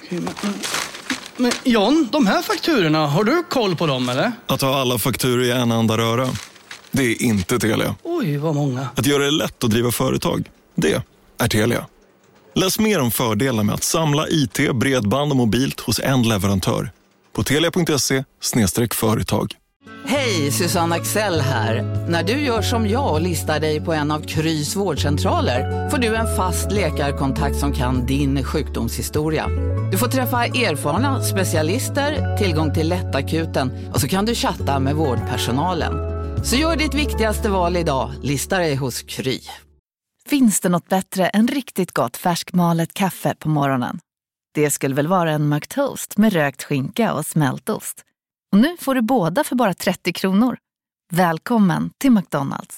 Men John, de här fakturorna, har du koll på dem eller? Att ha alla fakturor i en enda röra, det är inte Telia. Oj, vad många. Att göra det lätt att driva företag, det är Telia. Läs mer om fördelarna med att samla IT, bredband och mobilt hos en leverantör på telia.se/företag. Hej, Susanne Axel här. När du gör som jag och listar dig på en av Krys vårdcentraler får du en fast läkarkontakt som kan din sjukdomshistoria. Du får träffa erfarna specialister, tillgång till lättakuten och så kan du chatta med vårdpersonalen. Så gör ditt viktigaste val idag, lista dig hos Kry. Finns det något bättre än riktigt gott färskmalet kaffe på morgonen? Det skulle väl vara en McToast med rökt skinka och smältost. Och nu får du båda för bara 30 kronor. Välkommen till McDonald's.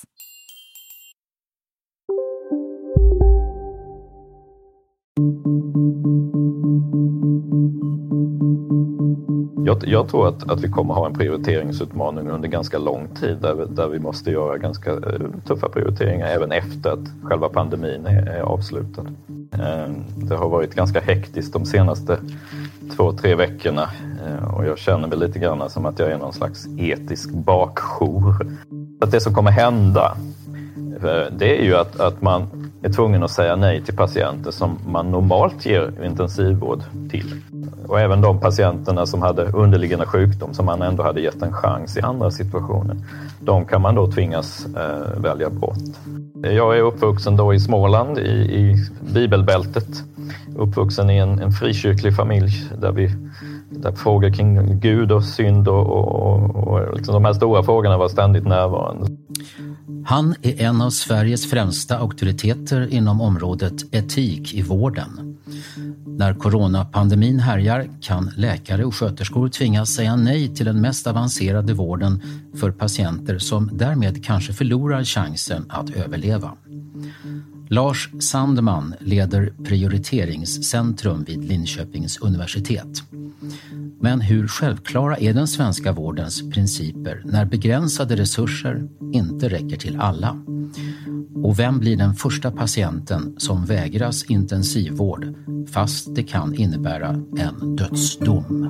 Jag tror att vi kommer ha en prioriteringsutmaning under ganska lång tid där vi måste göra ganska tuffa prioriteringar även efter att själva pandemin är avslutad. Det har varit ganska hektiskt de senaste 2-3 veckorna och jag känner mig lite grann som att jag är någon slags etisk bakjour. Att det som kommer hända, det är ju att man är tvungen att säga nej till patienter som man normalt ger intensivvård till. Och även de patienterna som hade underliggande sjukdom som man ändå hade gett en chans i andra situationer. De kan man då tvingas välja bort. Jag är uppvuxen då i Småland i bibelbältet. Uppvuxen i en frikyrklig familj där frågor kring Gud och synd och liksom de här stora frågorna var ständigt närvarande. Han är en av Sveriges främsta auktoriteter inom området etik i vården. När coronapandemin härjar kan läkare och sköterskor tvingas säga nej till den mest avancerade vården för patienter som därmed kanske förlorar chansen att överleva. Lars Sandman leder prioriteringscentrum vid Linköpings universitet. Men hur självklara är den svenska vårdens principer när begränsade resurser inte räcker till alla? Och vem blir den första patienten som vägras intensivvård fast det kan innebära en dödsdom?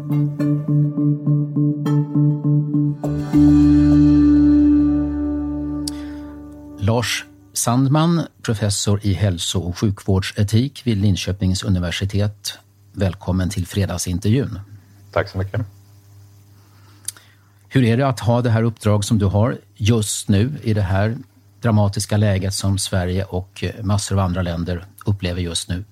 Lars Sandman, professor i hälso- och sjukvårdsetik vid Linköpings universitet. Välkommen till fredagsintervjun. Tack så mycket. Hur är det att ha det här uppdrag som du har just nu i det här dramatiska läget som Sverige och massor av andra länder upplever just nu?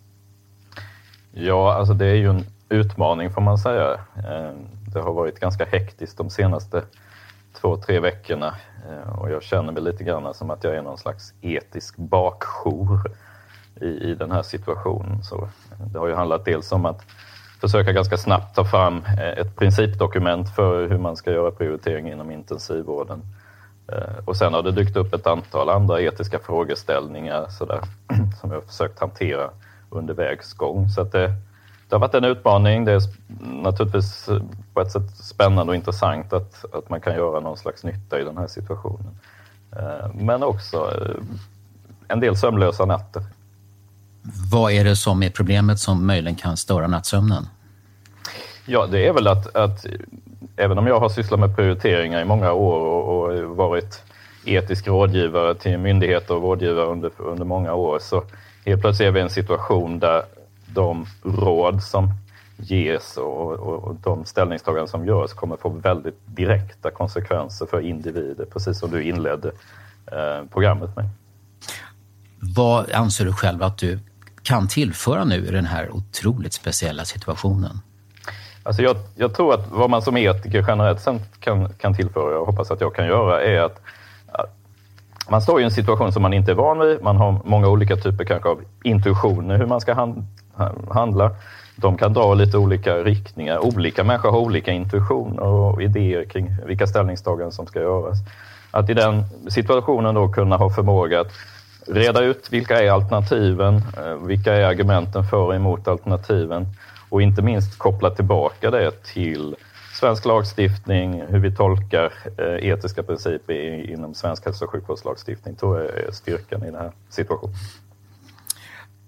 Ja, alltså det är ju en utmaning får man säga. Det har varit ganska hektiskt de senaste 2-3 veckorna och jag känner mig lite grann som att jag är någon slags etisk bakjour i den här situationen. Så det har ju handlat dels om att försöka ganska snabbt ta fram ett principdokument för hur man ska göra prioritering inom intensivvården. Och sen har det dykt upp ett antal andra etiska frågeställningar sådär, som jag har försökt hantera under vägs gång. Så att det har varit en utmaning. Det är naturligtvis på ett sätt spännande och intressant att man kan göra någon slags nytta i den här situationen. Men också en del sömnlösa nätter. Vad är det som är problemet som möjligen kan störa nattsömnen? Ja, det är väl att även om jag har sysslat med prioriteringar i många år och varit etisk rådgivare till myndigheter och vårdgivare under många år, så helt plötsligt är vi i en situation där de råd som ges och de ställningstaganden som görs kommer få väldigt direkta konsekvenser för individer, precis som du inledde programmet med. Vad anser du själv att du kan tillföra nu i den här otroligt speciella situationen? Alltså jag tror att vad man som etiker generellt sett kan tillföra, och hoppas att jag kan göra, är att man står i en situation som man inte är van vid. Man har många olika typer kanske av intuitioner hur man ska handla. De kan dra lite olika riktningar. Olika människor har olika intuitioner och idéer kring vilka ställningstaganden som ska göras. Att i den situationen då kunna ha förmåga att reda ut vilka är alternativen, vilka är argumenten för och emot alternativen, och inte minst koppla tillbaka det till svensk lagstiftning, hur vi tolkar etiska principer inom svensk hälso- och sjukvårdslagstiftning, tror jag är styrkan i den här situationen.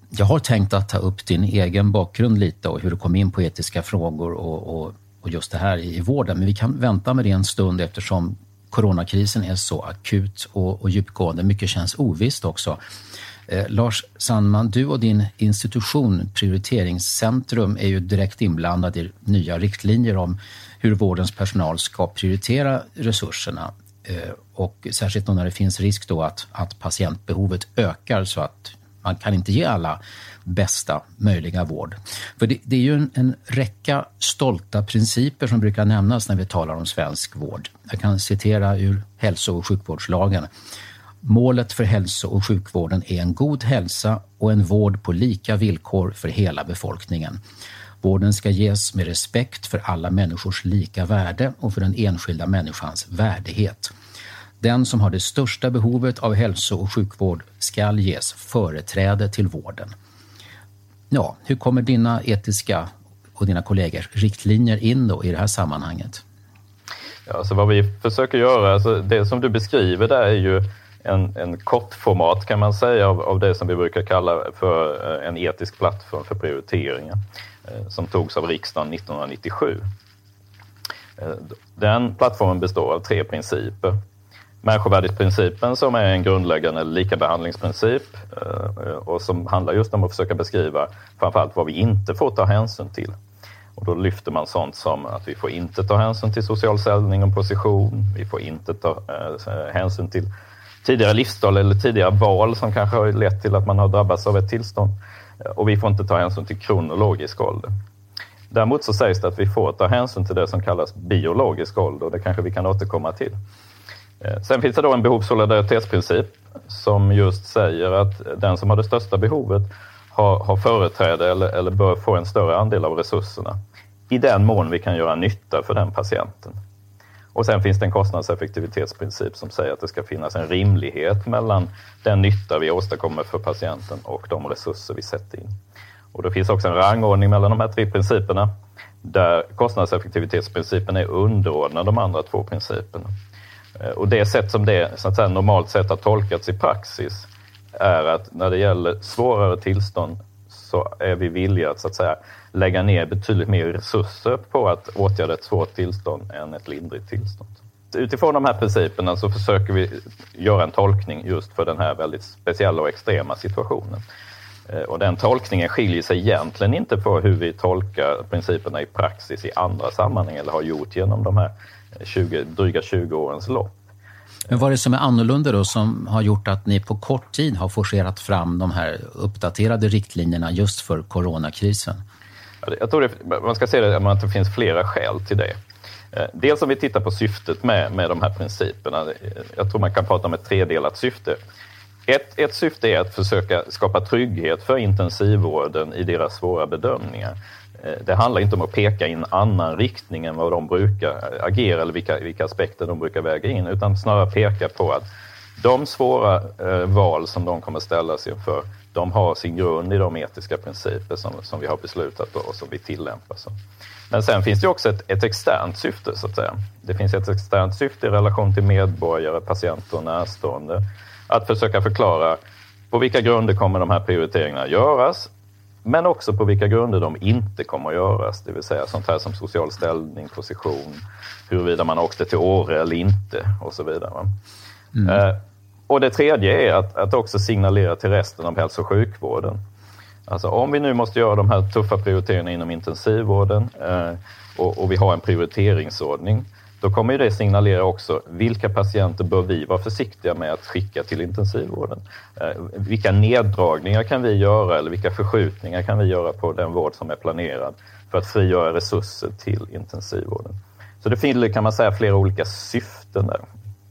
Jag har tänkt att ta upp din egen bakgrund lite och hur du kom in på etiska frågor och just det här i vården. Men vi kan vänta med det en stund eftersom coronakrisen är så akut och djupgående. Mycket känns ovisst också. Lars Sandman, du och din institution Prioriteringscentrum är ju direkt inblandad i nya riktlinjer om hur vårdens personal ska prioritera resurserna. Och särskilt när det finns risk då att patientbehovet ökar så att man kan inte ge alla bästa möjliga vård. För det är ju en räcka stolta principer som brukar nämnas när vi talar om svensk vård. Jag kan citera ur hälso- och sjukvårdslagen. Målet för hälso- och sjukvården är en god hälsa och en vård på lika villkor för hela befolkningen. Vården ska ges med respekt för alla människors lika värde och för den enskilda människans värdighet. Den som har det största behovet av hälso- och sjukvård ska ges företräde till vården. Ja, hur kommer dina etiska och dina kollegors riktlinjer in då i det här sammanhanget? Ja, så vad vi försöker göra, alltså det som du beskriver där är ju en kortformat kan man säga av det som vi brukar kalla för en etisk plattform för prioriteringar som togs av riksdagen 1997. Den plattformen består av 3 principer. Människovärdighetsprincipen som är en grundläggande likabehandlingsprincip och som handlar just om att försöka beskriva framförallt vad vi inte får ta hänsyn till. Och då lyfter man sånt som att vi får inte ta hänsyn till social ställning och position, vi får inte ta hänsyn till tidigare livsstil eller tidigare val som kanske har lett till att man har drabbats av ett tillstånd, och vi får inte ta hänsyn till kronologisk ålder. Däremot så sägs det att vi får ta hänsyn till det som kallas biologisk ålder, och det kanske vi kan återkomma till. Sen finns det då en behovssolidaritetsprincip som just säger att den som har det största behovet har företräde eller bör få en större andel av resurserna i den mån vi kan göra nytta för den patienten. Och sen finns det en kostnadseffektivitetsprincip som säger att det ska finnas en rimlighet mellan den nytta vi åstadkommer för patienten och de resurser vi sätter in. Och det finns också en rangordning mellan de här 3 principerna där kostnadseffektivitetsprincipen är underordnad de andra 2 principerna. Och det sätt som det så att säga, normalt sett har tolkats i praxis är att när det gäller svårare tillstånd så är vi villiga att, så att säga, lägga ner betydligt mer resurser på att åtgärda ett svårt tillstånd än ett lindrigt tillstånd. Utifrån de här principerna så försöker vi göra en tolkning just för den här väldigt speciella och extrema situationen. Och den tolkningen skiljer sig egentligen inte på hur vi tolkar principerna i praxis i andra sammanhang eller har gjort genom de här dryga 20 årens lopp. Men vad är det som är annorlunda då som har gjort att ni på kort tid har forcerat fram de här uppdaterade riktlinjerna just för coronakrisen? Jag tror man ska se det att det finns flera skäl till det. Dels om vi tittar på syftet med de här principerna. Jag tror man kan prata om ett tredelat syfte. Ett syfte är att försöka skapa trygghet för intensivvården i deras svåra bedömningar. Det handlar inte om att peka i en annan riktning än vad de brukar agera eller vilka aspekter de brukar väga in, utan snarare peka på att de svåra val som de kommer ställas inför, de har sin grund i de etiska principer som vi har beslutat och som vi tillämpar. Men sen finns det också ett externt syfte så att säga. Det finns ett externt syfte i relation till medborgare, patienter och närstående. Att försöka förklara på vilka grunder kommer de här prioriteringarna göras, men också på vilka grunder de inte kommer att göras. Det vill säga sånt här som social ställning, position, huruvida man åkte till Åre eller inte och så vidare. Och det tredje är att också signalera till resten av hälso- och sjukvården. Alltså om vi nu måste göra de här tuffa prioriteringarna inom intensivvården och vi har en prioriteringsordning, då kommer ju det signalera också vilka patienter bör vi vara försiktiga med att skicka till intensivvården. Vilka neddragningar kan vi göra eller vilka förskjutningar kan vi göra på den vård som är planerad för att frigöra resurser till intensivvården. Så det finns, kan man säga, flera olika syften där.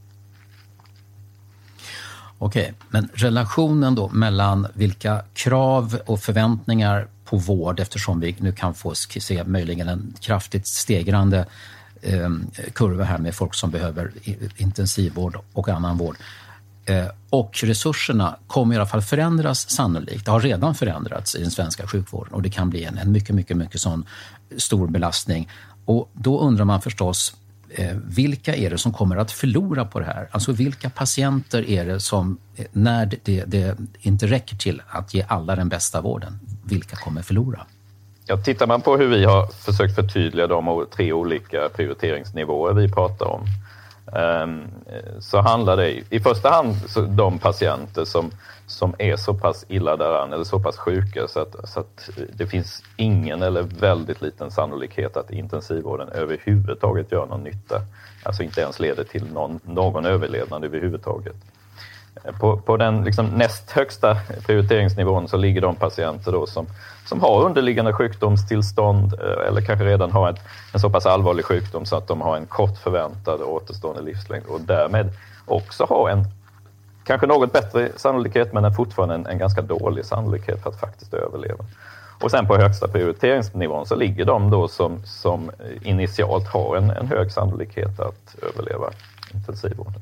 Okej, men relationen då mellan vilka krav och förväntningar på vård, eftersom vi nu kan få se möjligen en kraftigt stegrande kurva här med folk som behöver intensivvård och annan vård. Och resurserna kommer i alla fall förändras sannolikt. Det har redan förändrats i den svenska sjukvården och det kan bli en mycket sån stor belastning. Och då undrar man förstås, Vilka är det som kommer att förlora på det här? Alltså vilka patienter är det som, när det inte räcker till att ge alla den bästa vården, vilka kommer förlora? Ja, tittar man på hur vi har försökt förtydliga de 3 olika prioriteringsnivåer vi pratar om, så handlar det i första hand de patienter som är så pass illa däran eller så pass sjuka så att det finns ingen eller väldigt liten sannolikhet att intensivvården överhuvudtaget gör någon nytta. Alltså inte ens leder till någon överlevnad överhuvudtaget. På den liksom näst högsta prioriteringsnivån så ligger de patienter då som har underliggande sjukdomstillstånd eller kanske redan har en så pass allvarlig sjukdom så att de har en kort förväntad återstående livslängd och därmed också har en kanske något bättre sannolikhet men fortfarande en ganska dålig sannolikhet för att faktiskt överleva. Och sen på högsta prioriteringsnivån så ligger de då som initialt har en hög sannolikhet att överleva intensivvården.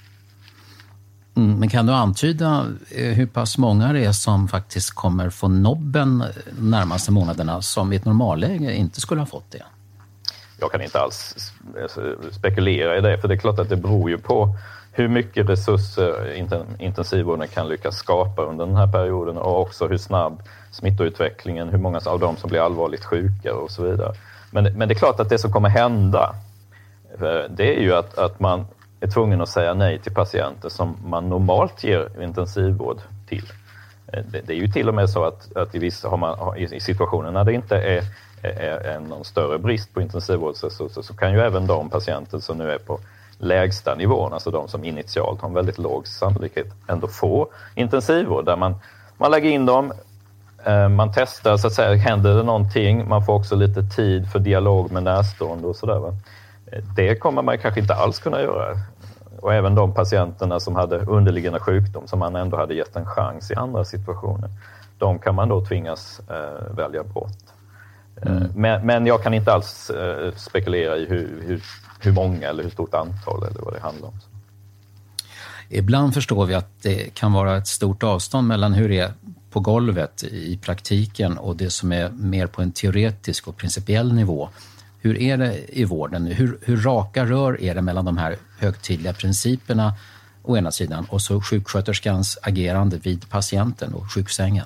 Men kan du antyda hur pass många det är som faktiskt kommer få nobben de närmaste månaderna som i ett normalläge inte skulle ha fått det? Jag kan inte alls spekulera i det, för det är klart att det beror ju på hur mycket resurser intensivvården kan lyckas skapa under den här perioden och också hur snabb smittoutvecklingen, hur många av dem som blir allvarligt sjuka och så vidare. Men det är klart att det som kommer hända, det är ju att man är tvungen att säga nej till patienter som man normalt ger intensivvård till. Det är ju till och med så att i vissa har man i situationer när det inte är någon större brist på intensivvårdsresurser så kan ju även de patienter som nu är på lägsta nivån, alltså de som initialt har en väldigt låg sannolikhet, ändå få intensivvård där man lägger in dem, man testar så att säga, händer det någonting, man får också lite tid för dialog med närstående och sådär. Det kommer man kanske inte alls kunna göra. Och även de patienterna som hade underliggande sjukdom som man ändå hade gett en chans i andra situationer, de kan man då tvingas välja bort. Men jag kan inte alls spekulera i hur många eller hur stort antal eller vad det handlar om. Ibland förstår vi att det kan vara ett stort avstånd mellan hur det är på golvet i praktiken och det som är mer på en teoretisk och principiell nivå. Hur är det i vården? Hur raka rör är det mellan de här högtidliga principerna å ena sidan och så sjuksköterskans agerande vid patienten och sjuksängen?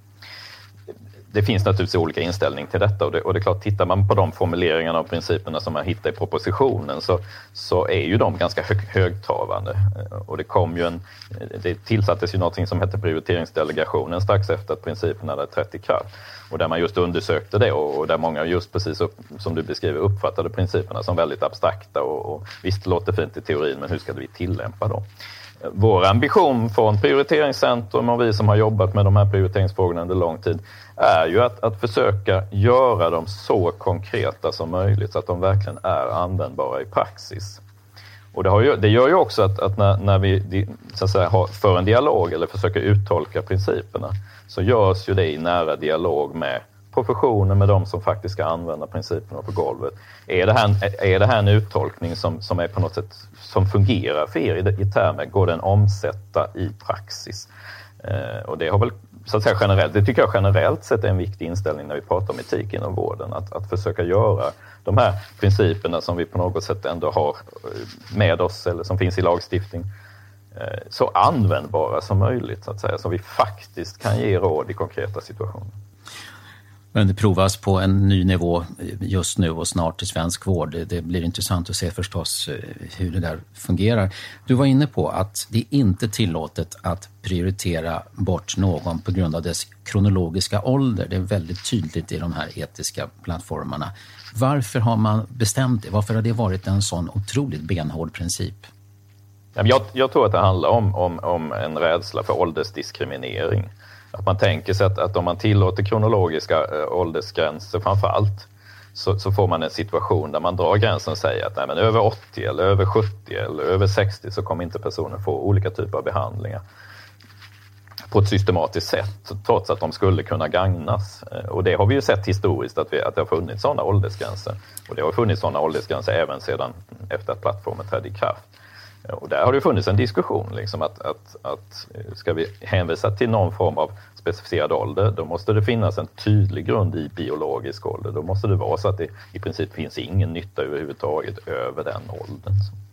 Det finns naturligtvis olika inställning till detta och det är klart, tittar man på de formuleringarna och principerna som man hittar i propositionen så är ju de ganska högtravande. Och det tillsattes ju något som heter prioriteringsdelegationen strax efter att principerna hade trätt i kraft. Och där man just undersökte det och där många just precis som du beskriver uppfattade principerna som väldigt abstrakta och visst låter fint i teorin, men hur ska vi tillämpa dem? Vår ambition från Prioriteringscentrum och vi som har jobbat med de här prioriteringsfrågorna under lång tid är ju att försöka göra dem så konkreta som möjligt så att de verkligen är användbara i praxis. Och det gör ju också att när vi så att säga, för en dialog eller försöker uttolka principerna så görs ju det i nära dialog med professionen, med de som faktiskt ska använda principerna på golvet. Är det här en uttolkning som är på något sätt som fungerar för er i termer? Går den omsätta i praxis? Och det har väl så att säga generellt, det tycker jag generellt sett är en viktig inställning när vi pratar om etik inom vården, att försöka göra de här principerna som vi på något sätt ändå har med oss eller som finns i lagstiftning så användbara som möjligt, så att säga, så vi faktiskt kan ge råd i konkreta situationer. Men det provas på en ny nivå just nu och snart i svensk vård. Det blir intressant att se förstås hur det där fungerar. Du var inne på att det är inte tillåtet att prioritera bort någon på grund av dess kronologiska ålder. Det är väldigt tydligt i de här etiska plattformarna. Varför har man bestämt det? Varför har det varit en sån otroligt benhård princip? Jag tror att det handlar om en rädsla för åldersdiskriminering. Att man tänker sig att om man tillåter kronologiska åldersgränser framför allt så får man en situation där man drar gränsen och säger att nej, men över 80 eller över 70 eller över 60 så kommer inte personen få olika typer av behandlingar på ett systematiskt sätt trots att de skulle kunna gagnas. Och det har vi ju sett historiskt att det har funnits sådana åldersgränser. Och det har funnits sådana åldersgränser även sedan efter att plattformen trädde i kraft. Och där har det funnits en diskussion liksom, att ska vi hänvisa till någon form av specificerad ålder, då måste det finnas en tydlig grund i biologisk ålder. Då måste det vara så att det i princip finns ingen nytta överhuvudtaget över den åldern.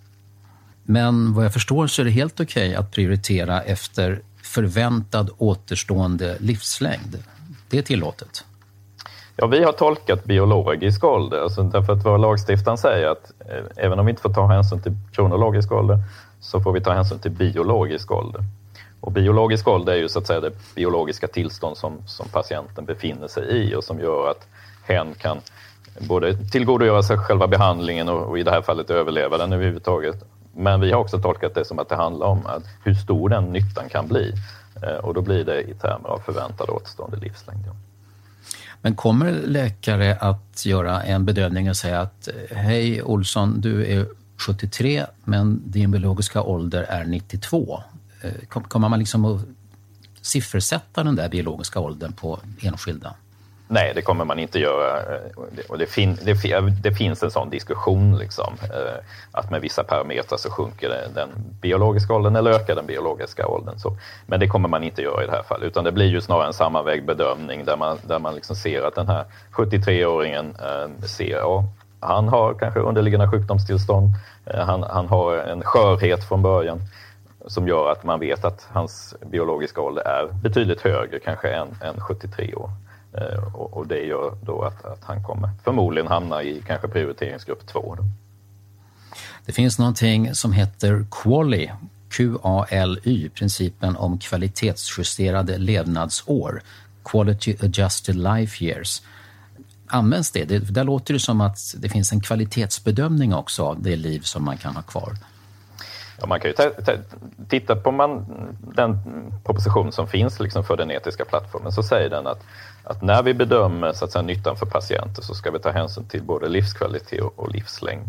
Men vad jag förstår så är det helt okej att prioritera efter förväntad återstående livslängd. Det är tillåtet. Ja, vi har tolkat biologisk ålder, alltså därför att vår lagstiftaren säger att även om vi inte får ta hänsyn till kronologisk ålder så får vi ta hänsyn till biologisk ålder. Och biologisk ålder är ju så att säga det biologiska tillstånd som patienten befinner sig i och som gör att hen kan både tillgodogöra sig själva behandlingen och i det här fallet överleva den överhuvudtaget. Men vi har också tolkat det som att det handlar om att hur stor den nyttan kan bli. Och då blir det i termer av förväntad återstående livslängd. Men kommer läkare att göra en bedömning och säga att hej Olsson, du är 73 men din biologiska ålder är 92. Kommer man liksom att siffersätta den där biologiska åldern på enskilda? Nej, det kommer man inte göra. Och det finns en sån diskussion liksom, att med vissa parametrar så sjunker den biologiska åldern eller ökar den biologiska åldern. Så. Men det kommer man inte göra i det här fallet, utan det blir ju snarare en sammanvägd bedömning där man liksom ser att den här 73-åringen ser, ja, han har kanske underliggande sjukdomstillstånd, han har en skörhet från början som gör att man vet att hans biologiska ålder är betydligt högre kanske än 73 år. Och det gör då att han kommer förmodligen hamna i kanske prioriteringsgrupp 2. Då. Det finns någonting som heter QALY, QALY, principen om kvalitetsjusterade levnadsår, Quality Adjusted Life Years. Används det? Där låter det som att det finns en kvalitetsbedömning också av det liv som man kan ha kvar. Ja, man kan ju titta på den proposition som finns liksom för den etiska plattformen, så säger den att när vi bedömer så att säga, nyttan för patienter så ska vi ta hänsyn till både livskvalitet och livslängd.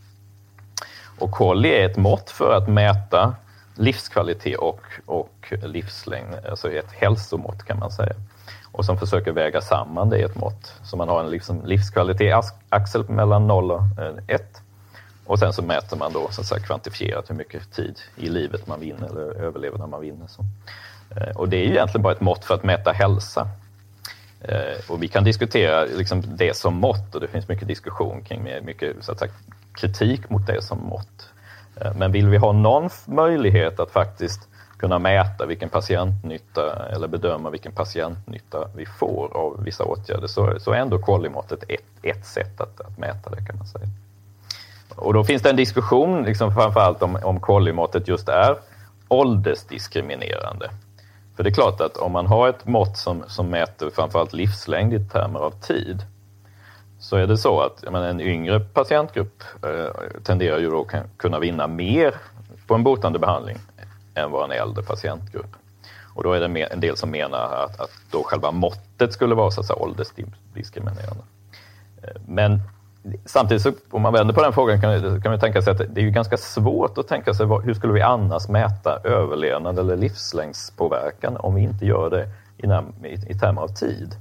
Och QALY är ett mått för att mäta livskvalitet och livslängd, alltså ett hälsomått kan man säga. Och som försöker väga samman det i ett mått. Så man har en livskvalitet-axel mellan 0 och 1. Och sen så mäter man då så att säga, kvantifierat hur mycket tid i livet man vinner eller överlever när man vinner. Så. Och det är ju egentligen bara ett mått för att mäta hälsa. Och vi kan diskutera liksom det som mått, och det finns mycket diskussion kring mycket så att säga, kritik mot det som mått. Men vill vi ha någon möjlighet att faktiskt kunna mäta vilken patientnytta eller bedöma vilken patientnytta vi får av vissa åtgärder, så är ändå QALY-måttet ett sätt att mäta det kan man säga. Och då finns det en diskussion liksom framförallt om QALY-måttet just är åldersdiskriminerande. För det är klart att om man har ett mått som mäter framförallt livslängd i termer av tid, så är det så att en yngre patientgrupp tenderar ju då kunna vinna mer på en botande behandling än vad en äldre patientgrupp. Och då är det en del som menar att då själva måttet skulle vara så att säga åldersdiskriminerande. Men samtidigt så, om man vänder på den frågan kan man tänka sig att det är ju ganska svårt att tänka sig hur skulle vi annars mäta överlevnad eller livslängdspåverkan om vi inte gör det i termer av tid.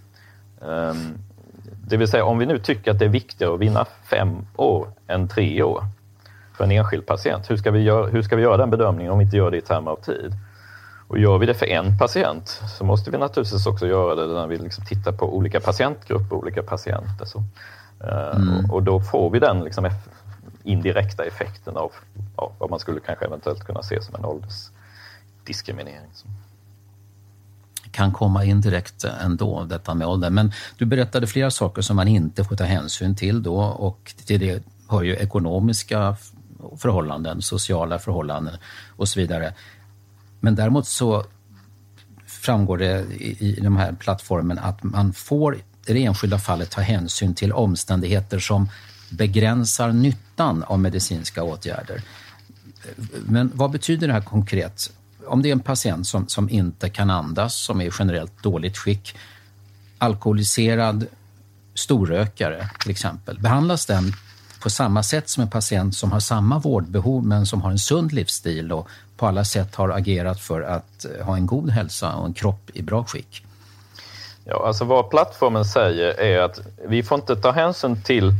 Det vill säga om vi nu tycker att det är viktigare att vinna 5 år än 3 år för en enskild patient, hur ska vi göra den bedömningen om vi inte gör det i termer av tid? Och gör vi det för en patient så måste vi naturligtvis också göra det när vi liksom tittar på olika patientgrupper, olika patienter. Så. Och då får vi den liksom indirekta effekten av vad man skulle kanske eventuellt kunna se som en åldersdiskriminering. Kan komma in direkt ändå, detta med ålder. Men du berättade flera saker som man inte får ta hänsyn till då, och till det hör ju ekonomiska förhållanden, sociala förhållanden och så vidare. Men däremot så framgår det i de här plattformen att man får i det enskilda fallet ta hänsyn till omständigheter som begränsar nyttan av medicinska åtgärder. Men vad betyder det här konkret? Om det är en patient som inte kan andas, som är i generellt dåligt skick, alkoholiserad storrökare till exempel, behandlas den på samma sätt som en patient som har samma vårdbehov men som har en sund livsstil och på alla sätt har agerat för att ha en god hälsa och en kropp i bra skick? Ja, alltså vad plattformen säger är att vi får inte ta hänsyn till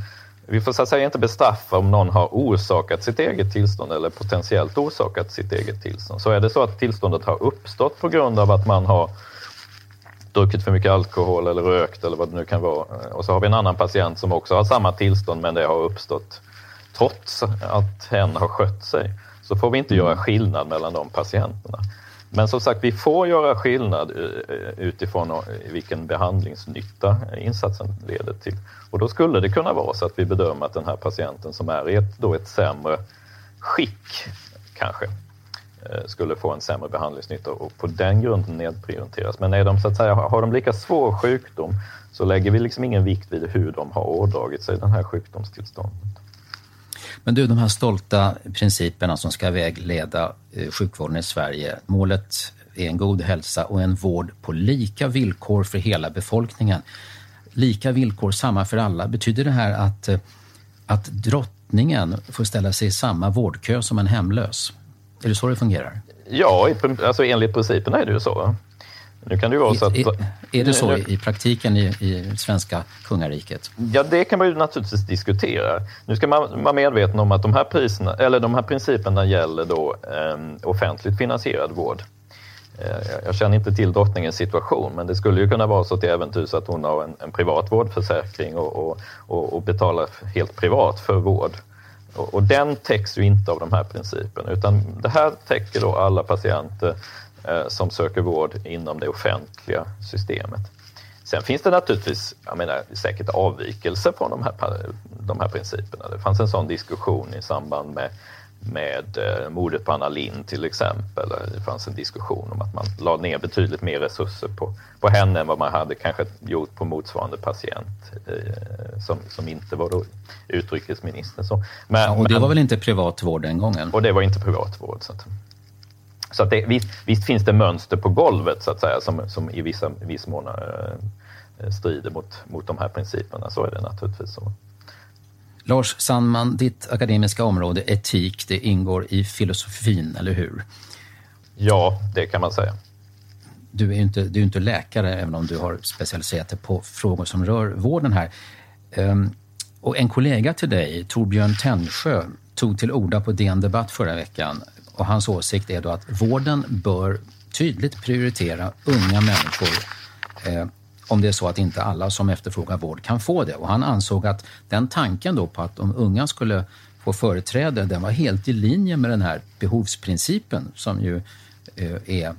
vi får så att säga inte bestraffa om någon har orsakat sitt eget tillstånd eller potentiellt orsakat sitt eget tillstånd. Så är det så att tillståndet har uppstått på grund av att man har druckit för mycket alkohol eller rökt eller vad det nu kan vara. Och så har vi en annan patient som också har samma tillstånd, men det har uppstått trots att hen har skött sig. Så får vi inte göra skillnad mellan de patienterna. Men som sagt, vi får göra skillnad utifrån vilken behandlingsnytta insatsen leder till. Och då skulle det kunna vara så att vi bedömer att den här patienten som är i ett sämre skick kanske skulle få en sämre behandlingsnytta och på den grunden nedprioriteras. Men är de så att säga, har de lika svår sjukdom så lägger vi liksom ingen vikt vid hur de har ådragit sig den här sjukdomstillståndet. Men du, de här stolta principerna som ska vägleda sjukvården i Sverige, målet är en god hälsa och en vård på lika villkor för hela befolkningen. Lika villkor, samma för alla. Betyder det här att drottningen får ställa sig i samma vårdkö som en hemlös? Är det så det fungerar? Ja, alltså enligt principerna är det ju så. Nu kan det ju vara så att... Är det så i praktiken i svenska kungariket? Ja, det kan man ju naturligtvis diskutera. Nu ska man vara medveten om att de här principerna gäller då offentligt finansierad vård. Jag känner inte till drottningens situation, men det skulle ju kunna vara så till äventyrs att hon har en privat vårdförsäkring och betalar helt privat för vård. Och den täcks ju inte av de här principerna, utan det här täcker då alla patienter som söker vård inom det offentliga systemet. Sen finns det naturligtvis, säkert avvikelser från de här principerna. Det fanns en sån diskussion i samband med mordet på Anna Lindh till exempel. Det fanns en diskussion om att man la ner betydligt mer resurser på henne än vad man hade kanske gjort på motsvarande patient som inte var då utrikesminister. Och det var väl inte privat vård den gången? Och det var inte privat vård. Så att visst finns det mönster på golvet så att säga som i viss mån strider mot de här principerna. Så är det naturligtvis så. Lars Sandman, ditt akademiska område etik, det ingår i filosofin, eller hur? Ja, det kan man säga. Du är inte läkare, även om du har specialiserat dig på frågor som rör vården här. Och en kollega till dig, Torbjörn Tännsjö, tog till orda på DN Debatt förra veckan. Och hans åsikt är då att vården bör tydligt prioritera unga människor om det är så att inte alla som efterfrågar vård kan få det. Och han ansåg att den tanken då på att de unga skulle få företräde, den var helt i linje med den här behovsprincipen som ju är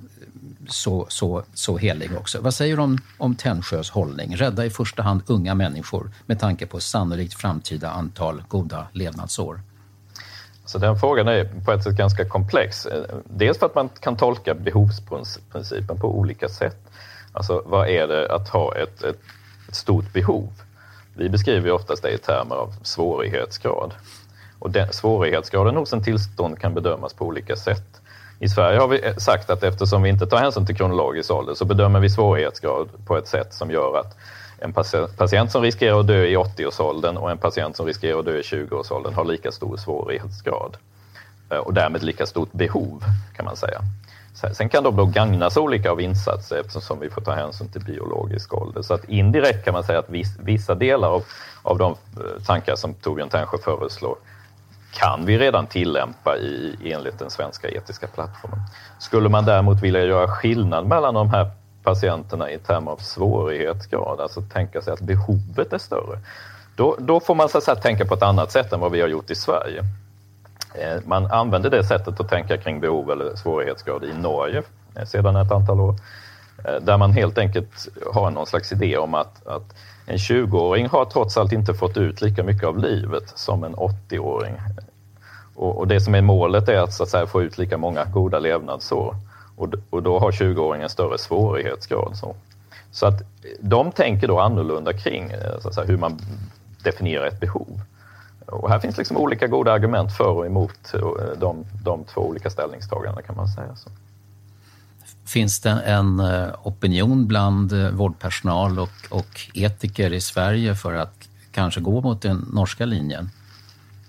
så helig också. Vad säger du om Tännsjös hållning? Rädda i första hand unga människor med tanke på sannolikt framtida antal goda levnadsår. Så den frågan är på ett sätt ganska komplex. Dels för att man kan tolka behovsprincipen på olika sätt. Alltså vad är det att ha ett stort behov? Vi beskriver ju oftast det i termer av svårighetsgrad. Och svårighetsgraden hos en tillstånd kan bedömas på olika sätt. I Sverige har vi sagt att eftersom vi inte tar hänsyn till kronologisk ålder så bedömer vi svårighetsgrad på ett sätt som gör att en patient som riskerar att dö i 80-årsåldern och en patient som riskerar att dö i 20-årsåldern har lika stor svårighetsgrad. Och därmed lika stort behov kan man säga. Sen kan de då gagnas olika av insatser eftersom vi får ta hänsyn till biologisk ålder. Så att indirekt kan man säga att vissa delar av de tankar som Torbjörn Tännsjö föreslår kan vi redan tillämpa enligt den svenska etiska plattformen. Skulle man däremot vilja göra skillnad mellan de här patienterna i termer av svårighetsgrad, alltså tänka sig att behovet är större, då får man så att säga tänka på ett annat sätt än vad vi har gjort i Sverige. Man använder det sättet att tänka kring behov eller svårighetsgrad i Norge sedan ett antal år. Där man helt enkelt har någon slags idé om att en 20-åring har trots allt inte fått ut lika mycket av livet som en 80-åring. Och det som är målet är att, så att säga, få ut lika många goda levnadsår. Och då har 20-åringen större svårighetsgrad. Så att de tänker då annorlunda kring så att säga, hur man definierar ett behov. Och här finns liksom olika goda argument för och emot de två olika ställningstagandena kan man säga så. Finns det en opinion bland vårdpersonal och etiker i Sverige för att kanske gå mot den norska linjen?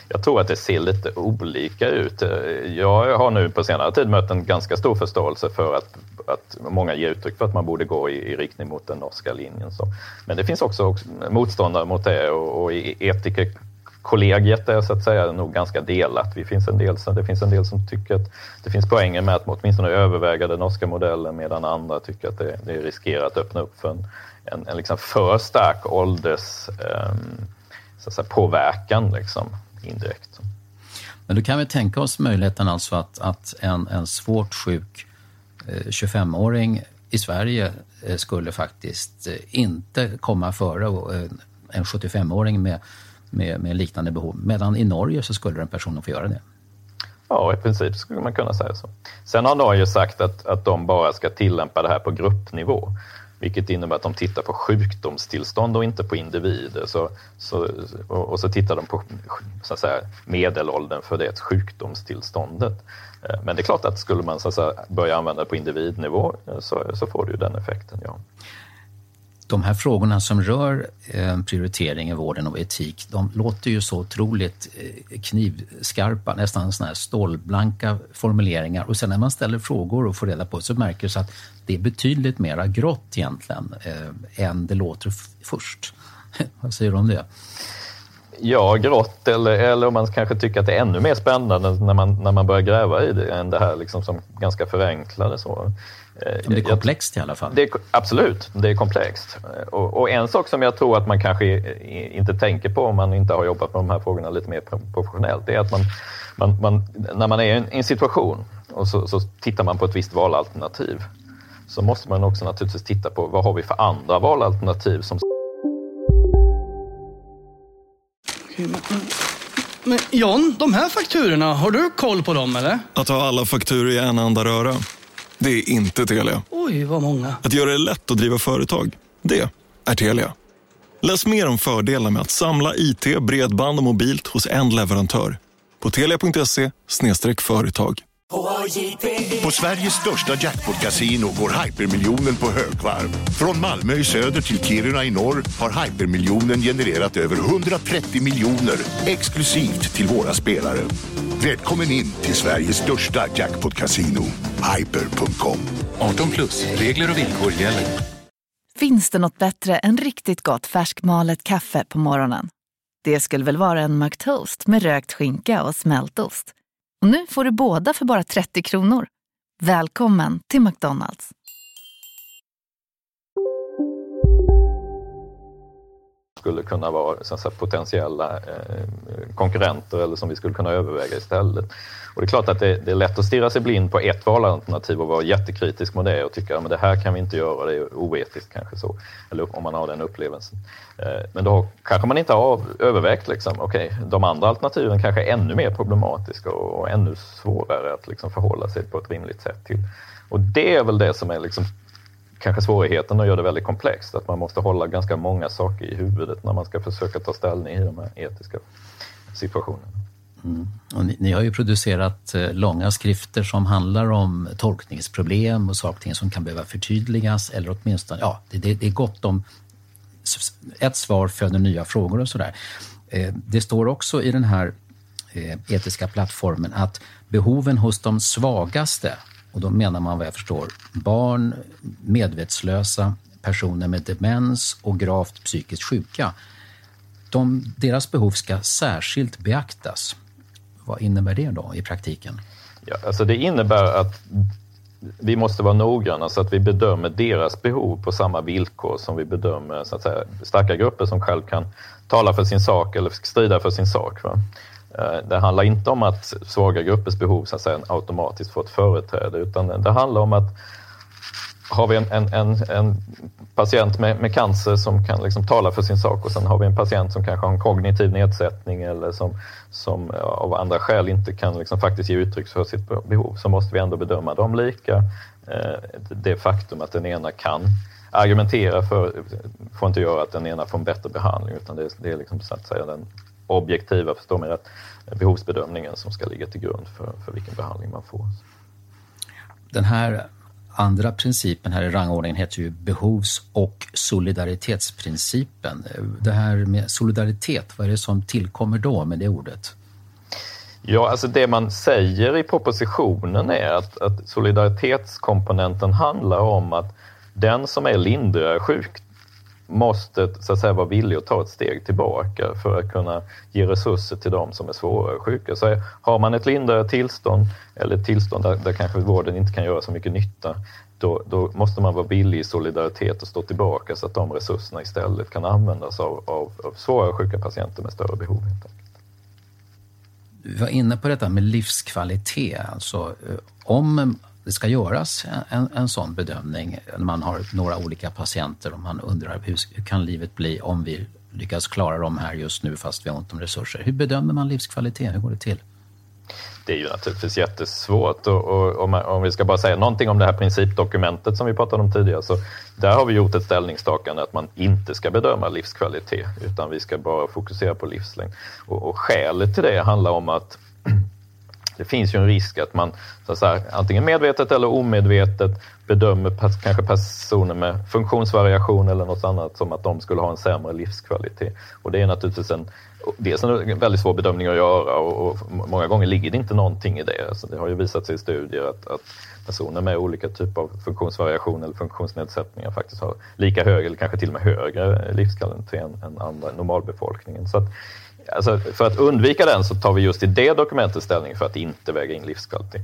Jag tror att det ser lite olika ut. Jag har nu på senare tid mött en ganska stor förståelse för att många ger uttryck för att man borde gå i riktning mot den norska linjen. Så. Men det finns också motståndare mot det och i etikerkollegiet är så att säga nog ganska delat. Det finns en del som tycker att det finns poänger med att åtminstone överväga den norska modellen, medan andra tycker att det riskerar att öppna upp för en liksom för stark ålders så att säga, påverkan liksom, indirekt. Men då kan vi tänka oss möjligheten alltså att en svårt sjuk 25-åring i Sverige skulle faktiskt inte komma före en 75-åring med liknande behov. Medan i Norge så skulle den personen få göra det. Ja, i princip skulle man kunna säga så. Sen har Norge sagt att de bara ska tillämpa det här på gruppnivå. Vilket innebär att de tittar på sjukdomstillstånd och inte på individer. Och så tittar de på så att säga, medelåldern för det sjukdomstillståndet. Men det är klart att skulle man så att säga, börja använda det på individnivå så får du ju den effekten, ja. De här frågorna som rör prioritering i vården och etik, de låter ju så otroligt knivskarpa, nästan såna här stålblanka formuleringar. Och sen när man ställer frågor och får reda på så märker det att det är betydligt mera grått egentligen än det låter först. Vad säger du om det? Ja, grått eller om man kanske tycker att det är ännu mer spännande när man börjar gräva i det än det här liksom som ganska förenklade så. Det är komplext i alla fall. Absolut, det är komplext. Och en sak som jag tror att man kanske inte tänker på om man inte har jobbat med de här frågorna lite mer professionellt, det är att man när man är i en situation och så tittar man på ett visst valalternativ, så måste man också naturligtvis titta på vad har vi för andra valalternativ som... Men John, de här fakturorna, har du koll på dem eller? Att ha alla fakturor i en enda röra, det är inte Telia. Oj, vad många. Att göra det lätt att driva företag, det är Telia. Läs mer om fördelar med att samla IT, bredband och mobilt hos en leverantör på telia.se/företag. På Sveriges största jackpot-casino går Hypermiljonen på högvarv. Från Malmö i söder till Kiruna i norr har Hypermiljonen genererat över 130 miljoner exklusivt till våra spelare. Välkommen in till Sveriges största jackpot-casino, hyper.com. 18+, regler och villkor gäller. Finns det något bättre än riktigt gott färskmalet kaffe på morgonen? Det skulle väl vara en McToast med rökt skinka och smältost. Och nu får du båda för bara 30 kronor. Välkommen till McDonald's. Skulle kunna vara så att säga, potentiella konkurrenter eller som vi skulle kunna överväga istället. Och det är klart att det är lätt att stirra sig blind på ett valalternativ och vara jättekritisk mot det och tycka att det här kan vi inte göra, det är oetiskt kanske så. Eller om man har den upplevelsen. Men då kanske man inte har övervägt liksom, okej, de andra alternativen kanske är ännu mer problematiska och ännu svårare att liksom förhålla sig på ett rimligt sätt till. Och det är väl det som är liksom kanske svårigheten att göra det väldigt komplext, att man måste hålla ganska många saker i huvudet när man ska försöka ta ställning i de här etiska situationerna. Mm. Och ni har ju producerat långa skrifter som handlar om tolkningsproblem och saker som kan behöva förtydligas eller åtminstone, ja, det är gott om ett svar föder nya frågor och sådär. Det står också i den här etiska plattformen att behoven hos de svagaste, och då menar man vad jag förstår barn, medvetslösa, personer med demens och gravt psykiskt sjuka. Deras behov ska särskilt beaktas. Vad innebär det då i praktiken? Ja, alltså det innebär att vi måste vara noggranna så att vi bedömer deras behov på samma villkor som vi bedömer så att säga, starka grupper som själv kan tala för sin sak eller strida för sin sak. Va? Det handlar inte om att svaga gruppers behov så att säga, automatiskt får ett företräde, utan det handlar om att har vi en patient med cancer som kan liksom tala för sin sak och sen har vi en patient som kanske har en kognitiv nedsättning eller som av andra skäl inte kan liksom faktiskt ge uttryck för sitt behov, så måste vi ändå bedöma dem lika. Det faktum att den ena kan argumentera för får inte göra att den ena får en bättre behandling, utan det är liksom så att säga den objektiva, förstår mig rätt, behovsbedömningen som ska ligga till grund för vilken behandling man får. Den här andra principen här i rangordningen heter ju behovs- och solidaritetsprincipen. Det här med solidaritet, vad är det som tillkommer då med det ordet? Ja, alltså det man säger i propositionen är att solidaritetskomponenten handlar om att den som är lindrigare sjuk måste så att säga vara villig att ta ett steg tillbaka för att kunna ge resurser till de som är svårare sjuka. Så har man ett lindrigare tillstånd eller ett tillstånd där kanske vården inte kan göra så mycket nytta, då måste man vara villig i solidaritet och stå tillbaka så att de resurserna istället kan användas av svårare sjuka patienter med större behov. Du var inne på detta med livskvalitet. Alltså, om det ska göras en sån bedömning när man har några olika patienter och man undrar hur kan livet bli om vi lyckas klara dem här just nu fast vi har ont om resurser. Hur bedömer man livskvalitet? Hur går det till? Det är ju naturligtvis jättesvårt och om vi ska bara säga någonting om det här principdokumentet som vi pratade om tidigare, så där har vi gjort ett ställningstagande att man inte ska bedöma livskvalitet utan vi ska bara fokusera på livslängd. Och skälet till det handlar om att det finns ju en risk att man så att säga, antingen medvetet eller omedvetet bedömer kanske personer med funktionsvariation eller något annat som att de skulle ha en sämre livskvalitet. Och det är naturligtvis en väldigt svår bedömning att göra och många gånger ligger det inte någonting i det. Alltså det har ju visat sig i studier att personer med olika typer av funktionsvariation eller funktionsnedsättningar faktiskt har lika hög eller kanske till och med högre livskvalitet än andra normalbefolkningen. Så att, alltså för att undvika den så tar vi just i det dokumentet ställning för att inte väga in livskvalitet.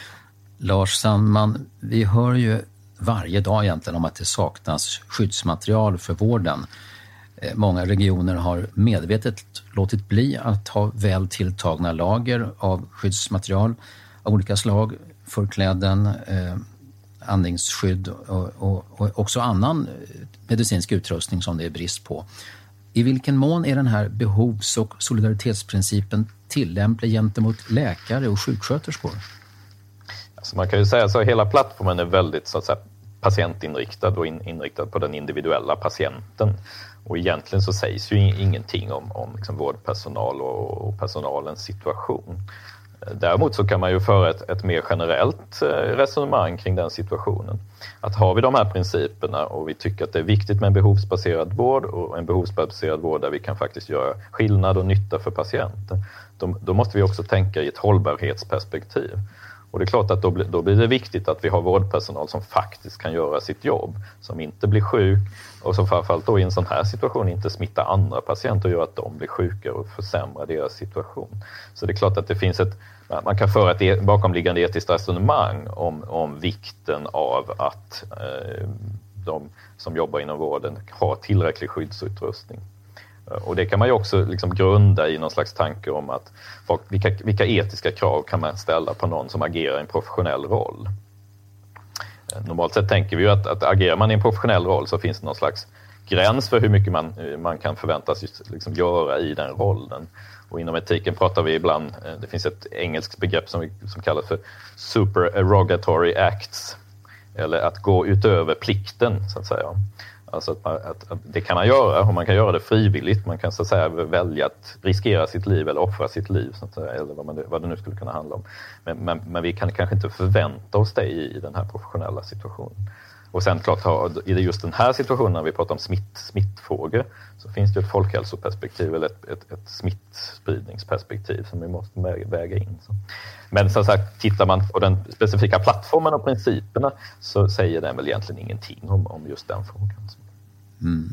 Lars Sandman, vi hör ju varje dag egentligen om att det saknas skyddsmaterial för vården. Många regioner har medvetet låtit bli att ha väl tilltagna lager av skyddsmaterial av olika slag, förkläden, andningsskydd och också annan medicinsk utrustning som det är brist på. I vilken mån är den här behovs- och solidaritetsprincipen tillämplig gentemot läkare och sjuksköterskor? Alltså man kan ju säga så att hela plattformen är väldigt så att säga, patientinriktad och inriktad på den individuella patienten. Och egentligen så sägs ju ingenting om liksom vårdpersonal och personalens situation. Däremot så kan man ju föra ett mer generellt resonemang kring den situationen. Att har vi de här principerna och vi tycker att det är viktigt med en behovsbaserad vård och en behovsbaserad vård där vi kan faktiskt göra skillnad och nytta för patienten, då måste vi också tänka i ett hållbarhetsperspektiv. Och det är klart att då blir det viktigt att vi har vårdpersonal som faktiskt kan göra sitt jobb, som inte blir sjuk och som framförallt då i en sån här situation inte smittar andra patienter och gör att de blir sjuka och försämrar deras situation. Så det är klart att det finns man kan föra ett bakomliggande etiskt resonemang om vikten av att de som jobbar inom vården har tillräcklig skyddsutrustning. Och det kan man ju också liksom grunda i någon slags tanke om att vilka etiska krav kan man ställa på någon som agerar i en professionell roll. Normalt sett tänker vi ju att agerar man i en professionell roll så finns det någon slags gräns för hur mycket man kan förväntas liksom göra i den rollen. Och inom etiken pratar vi ibland, det finns ett engelskt begrepp som kallas för supererogatory acts, eller att gå utöver plikten så att säga. Alltså att det kan man göra och man kan göra det frivilligt. Man kan så att säga välja att riskera sitt liv eller offra sitt liv så att säga, eller vad det nu skulle kunna handla om. Men vi kan kanske inte förvänta oss det i den här professionella situationen. Och sen klart i just den här situationen när vi pratar om smittfrågor så finns det ett folkhälsoperspektiv eller ett smittspridningsperspektiv som vi måste väga in. Men som sagt, tittar man på den specifika plattformen och principerna så säger den väl egentligen ingenting om just den frågan. Mm.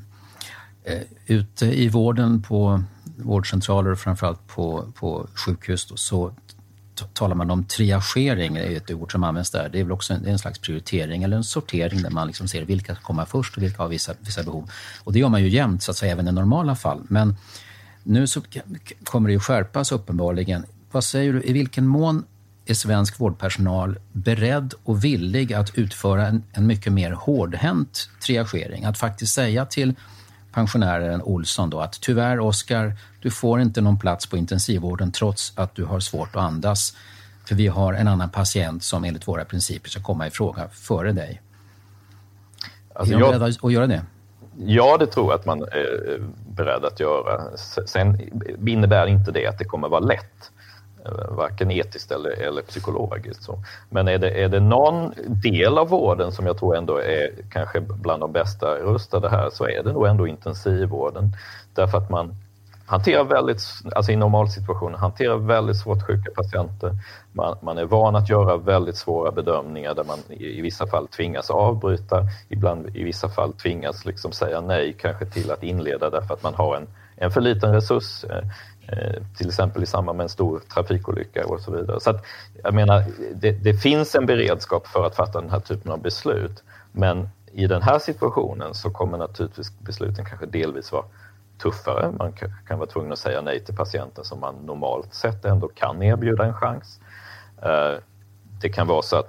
Ute i vården på vårdcentraler och framförallt på sjukhus så talar man om triagering, är ett ord som används där. Det är väl också en slags prioritering eller en sortering där man liksom ser vilka kommer först och vilka har vissa behov. Och det gör man ju jämt så att säga även i normala fall. Men nu så kommer det ju skärpas uppenbarligen. Vad säger du, i vilken mån är svensk vårdpersonal beredd och villig att utföra en mycket mer hårdhänt triagering? Att faktiskt säga till pensionären Olsson då att tyvärr Oskar, du får inte någon plats på intensivvården trots att du har svårt att andas. För vi har en annan patient som enligt våra principer ska komma i fråga före dig. Alltså är de beredda att göra det? Ja, det tror jag att man är beredd att göra. Sen innebär inte det att det kommer vara lätt. Varken etiskt eller psykologiskt. Så. Men är det någon del av vården som jag tror ändå är kanske bland de bästa rustade här så är det nog ändå intensivvården. Därför att man i normalsituationer hanterar väldigt svårt sjuka patienter. Man är van att göra väldigt svåra bedömningar där man i vissa fall tvingas avbryta, ibland i vissa fall tvingas liksom säga nej kanske till att inleda därför att man har en för liten resurs, till exempel i samband med en stor trafikolycka och så vidare. Så att, jag menar, det finns en beredskap för att fatta den här typen av beslut, men i den här situationen så kommer naturligtvis besluten kanske delvis vara tuffare. Man kan vara tvungen att säga nej till patienten som man normalt sett ändå kan erbjuda en chans. Det kan vara så att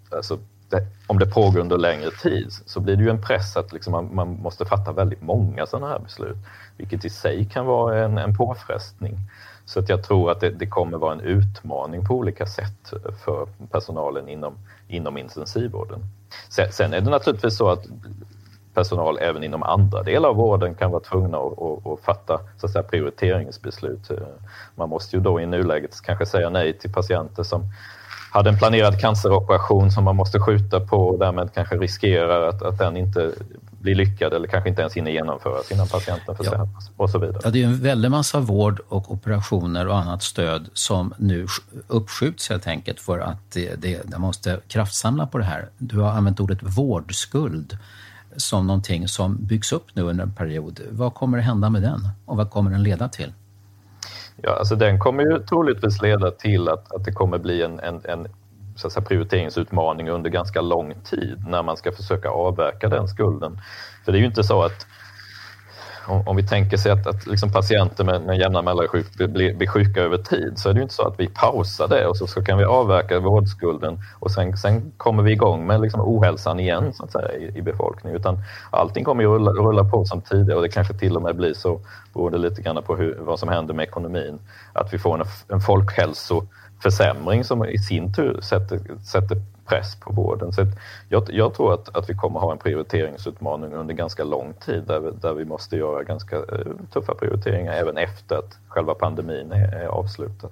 om det pågår under längre tid så blir det ju en press att liksom man måste fatta väldigt många sådana här beslut, vilket i sig kan vara en påfrestning. Så att jag tror att det kommer vara en utmaning på olika sätt för personalen inom intensivvården. Sen är det naturligtvis så att personal även inom andra delar av vården kan vara tvungna att fatta så att säga, prioriteringsbeslut. Man måste ju då i nuläget kanske säga nej till patienter som hade en planerad canceroperation som man måste skjuta på och därmed kanske riskerar att den inte blir lyckad eller kanske inte ens hinner genomföras innan patienten försäkras och så vidare. Ja, det är en väldig massa vård och operationer och annat stöd som nu uppskjuts helt enkelt för att det måste kraftsamla på det här. Du har använt ordet vårdskuld som någonting som byggs upp nu under en period. Vad kommer det hända med den och vad kommer den leda till? Ja, alltså den kommer ju troligtvis leda till att det kommer bli en så att säga, prioriteringsutmaning under ganska lång tid när man ska försöka avverka den skulden. För det är ju inte så att om vi tänker sig att liksom patienter med jämna mellanrum blir sjuka över tid, så är det ju inte så att vi pausar det och så kan vi avverka vårdskulden och sen kommer vi igång med liksom ohälsan igen så att säga, i befolkningen, utan allting kommer ju rulla på som tidigare, och det kanske till och med blir så, beroende lite grann på vad som händer med ekonomin, att vi får en folkhälsoförsämring som i sin tur sätter press på vården. Så jag tror att vi kommer ha en prioriteringsutmaning under ganska lång tid där vi måste göra ganska tuffa prioriteringar även efter att själva pandemin är avslutad.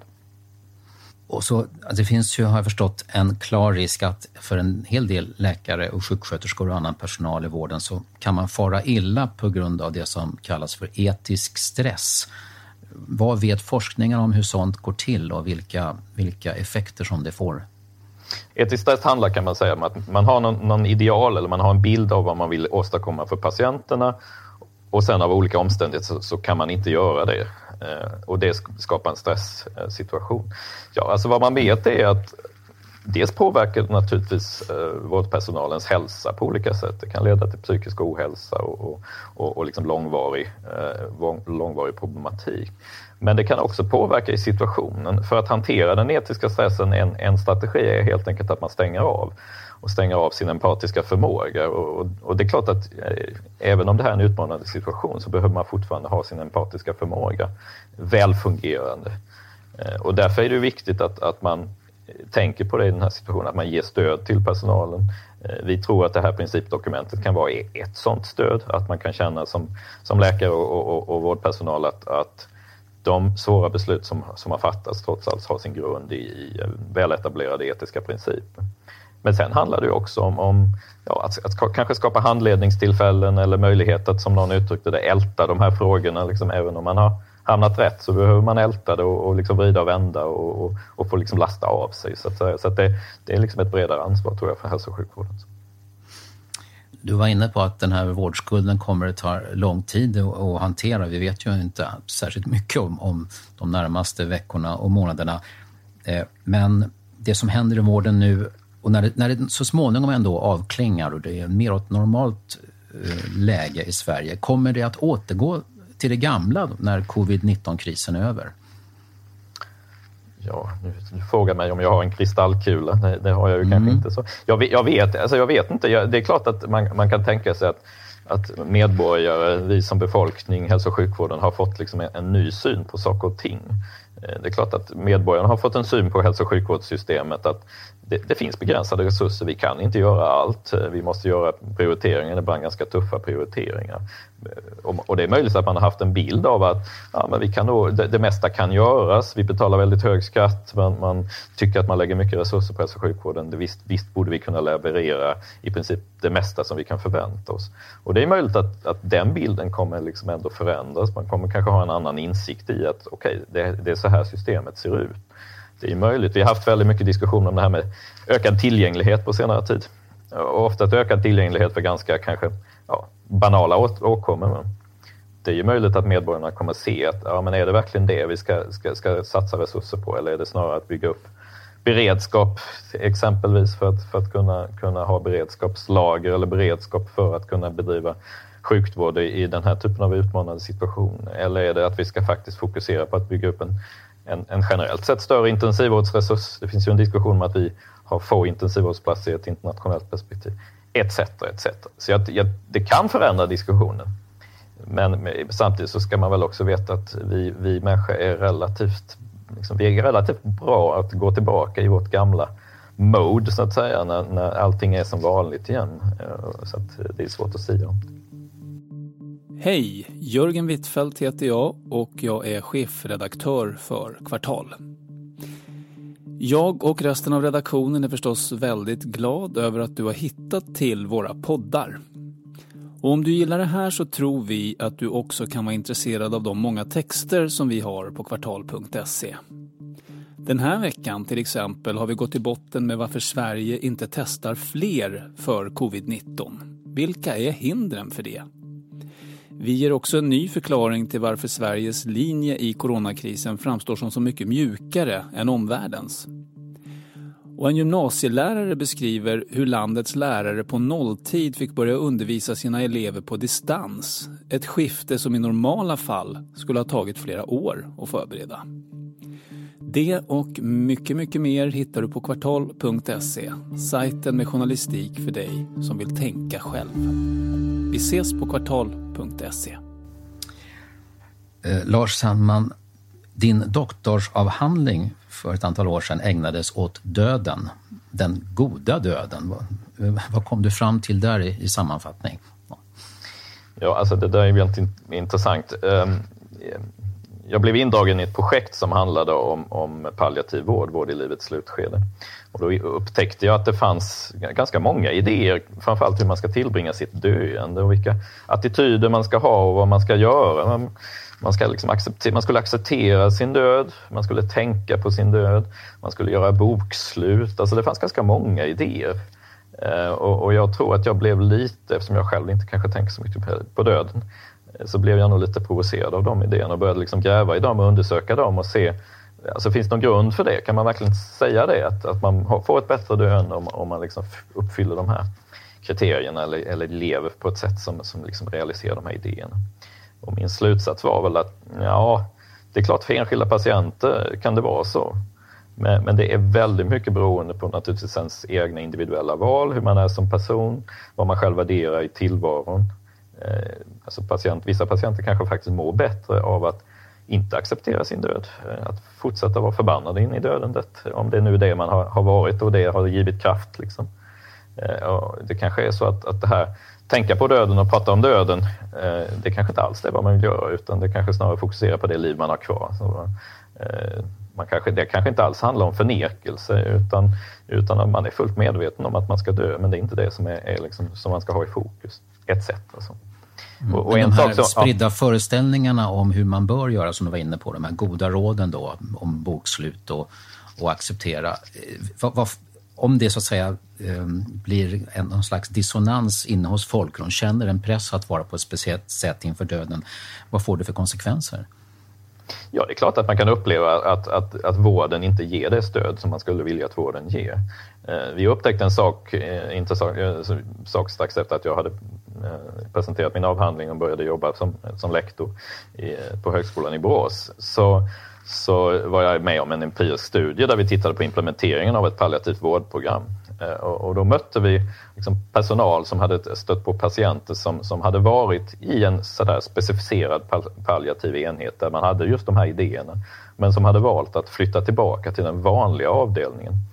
Och så, det finns ju, har jag förstått, en klar risk att för en hel del läkare och sjuksköterskor och annan personal i vården så kan man fara illa på grund av det som kallas för etisk stress. Vad vet forskningen om hur sånt går till och vilka effekter som det får? Etisk stress handlar, kan man säga, om att man har någon ideal eller man har en bild av vad man vill åstadkomma för patienterna, och sen av olika omständigheter så kan man inte göra det. Och det skapar en stresssituation. Ja, alltså vad man vet är att dels påverkar det naturligtvis vårdpersonalens hälsa på olika sätt. Det kan leda till psykisk ohälsa och liksom långvarig problematik. Men det kan också påverka i situationen. För att hantera den etiska stressen, en strategi är helt enkelt att man stänger av sin empatiska förmåga. Och det är klart att även om det här är en utmanande situation så behöver man fortfarande ha sin empatiska förmåga välfungerande. Och därför är det viktigt att man tänker på det i den här situationen, att man ger stöd till personalen. Vi tror att det här principdokumentet kan vara ett sådant stöd, att man kan känna som läkare och vårdpersonal att de svåra beslut som har fattats trots allt har sin grund i väletablerade etiska principer. Men sen handlar det också om att kanske skapa handledningstillfällen eller möjlighet att, som någon uttryckte det, älta de här frågorna. Liksom, även om man har hamnat rätt så behöver man älta det och liksom vrida och vända och få liksom lasta av sig. Så att det är liksom ett bredare ansvar, tror jag, för hälso- och sjukvården. Du var inne på att den här vårdskulden kommer att ta lång tid att hantera. Vi vet ju inte särskilt mycket om de närmaste veckorna och månaderna. Men det som händer i vården nu, och när det så småningom ändå avklingar och det är mer åt normalt läge i Sverige, kommer det att återgå till det gamla när covid-19-krisen är över? Ja, nu frågar mig om jag har en kristallkula. Det har jag ju kanske inte. Så. Jag vet inte. Det är klart att man kan tänka sig att medborgare, vi som befolkning, hälso- och sjukvården har fått liksom en ny syn på saker och ting. Det är klart att medborgarna har fått en syn på hälso- och sjukvårdssystemet att det finns begränsade resurser, vi kan inte göra allt. Vi måste göra prioriteringar, ibland ganska tuffa prioriteringar. Och det är möjligt att man har haft en bild av att men vi kan nog, det mesta kan göras, vi betalar väldigt hög skatt, man tycker att man lägger mycket resurser på hälso- och sjukvården. Visst borde vi kunna leverera i princip det mesta som vi kan förvänta oss. Och det är möjligt att den bilden kommer liksom ändå förändras. Man kommer kanske ha en annan insikt i att det är så här systemet ser ut. Det är möjligt. Vi har haft väldigt mycket diskussion om det här med ökad tillgänglighet på senare tid. Och ofta ökad tillgänglighet för ganska kanske banala åkommor. Men det är ju möjligt att medborgarna kommer se att men är det verkligen det vi ska satsa resurser på, eller är det snarare att bygga upp beredskap exempelvis för att kunna ha beredskapslager eller beredskap för att kunna bedriva sjukvård i den här typen av utmanande situation, eller är det att vi ska faktiskt fokusera på att bygga upp en generellt sett större intensivvårdsresurs. Det finns ju en diskussion om att vi har få intensivvårdsplatser i ett internationellt perspektiv, etc. Så det kan förändra diskussionen. Men samtidigt så ska man väl också veta att vi människor är relativt bra att gå tillbaka i vårt gamla mode, så att säga, när allting är som vanligt igen. Så att det är svårt att säga om. Hej, Jörgen Wittfeldt heter jag och jag är chefredaktör för Kvartal. Jag och resten av redaktionen är förstås väldigt glad över att du har hittat till våra poddar. Och om du gillar det här så tror vi att du också kan vara intresserad av de många texter som vi har på kvartal.se. Den här veckan till exempel har vi gått till botten med varför Sverige inte testar fler för covid-19. Vilka är hindren för det? Vi ger också en ny förklaring till varför Sveriges linje i coronakrisen framstår som så mycket mjukare än omvärldens. Och en gymnasielärare beskriver hur landets lärare på nolltid fick börja undervisa sina elever på distans. Ett skifte som i normala fall skulle ha tagit flera år att förbereda. Det och mycket, mycket mer hittar du på kvartal.se, sajten med journalistik för dig som vill tänka själv. Vi ses på kvartal.se. Lars Sandman, din doktorsavhandling för ett antal år sedan ägnades åt döden, den goda döden. Vad kom du fram till där i sammanfattning? Ja, alltså det där är väldigt intressant. Jag blev indragen i ett projekt som handlade om palliativ vård i livets slutskede. Och då upptäckte jag att det fanns ganska många idéer, framförallt hur man ska tillbringa sitt döende och vilka attityder man ska ha och vad man ska göra. Man skulle acceptera sin död, man skulle tänka på sin död, man skulle göra bokslut. Alltså det fanns ganska många idéer. Och jag tror att jag blev lite, eftersom jag själv inte kanske tänker så mycket på döden, så blev jag nog lite provocerad av de idéerna och började gräva i dem och undersöka dem och se, alltså finns det någon grund för det? Kan man verkligen säga det? Att man får ett bättre döende om man uppfyller de här kriterierna eller lever på ett sätt som realiserar de här idéerna? Och min slutsats var väl att det är klart för enskilda patienter kan det vara så. Men det är väldigt mycket beroende på naturligtvis ens egna individuella val, hur man är som person, vad man själv värderar i tillvaron. Alltså vissa patienter kanske faktiskt mår bättre av att inte acceptera sin död, att fortsätta vara förbannad in i dödandet, om det är nu det man har varit och det har givit kraft det kanske är så att det här tänka på döden och prata om döden, det kanske inte alls är vad man vill göra, utan det kanske snarare fokuserar på det liv man har kvar. Så, det kanske inte alls handlar om förnekelse, utan att man är fullt medveten om att man ska dö, men det är inte det som är som man ska ha i fokus. Ett sätt alltså. Och de här spridda föreställningarna om hur man bör göra, som du var inne på, de här goda råden då om bokslut och acceptera. Om det så att säga blir någon slags dissonans inne hos folk och de känner en press att vara på ett speciellt sätt inför döden, vad får det för konsekvenser? Ja, det är klart att man kan uppleva att vården inte ger det stöd som man skulle vilja att vården ger. Vi upptäckte en sak strax efter att jag hade presenterat min avhandling och började jobba som lektor på högskolan i Borås. Så var jag med om en empirisk studie där vi tittade på implementeringen av ett palliativt vårdprogram. Och då mötte vi personal som hade stött på patienter som hade varit i en sådär specificerad palliativ enhet där man hade just de här idéerna, men som hade valt att flytta tillbaka till den vanliga avdelningen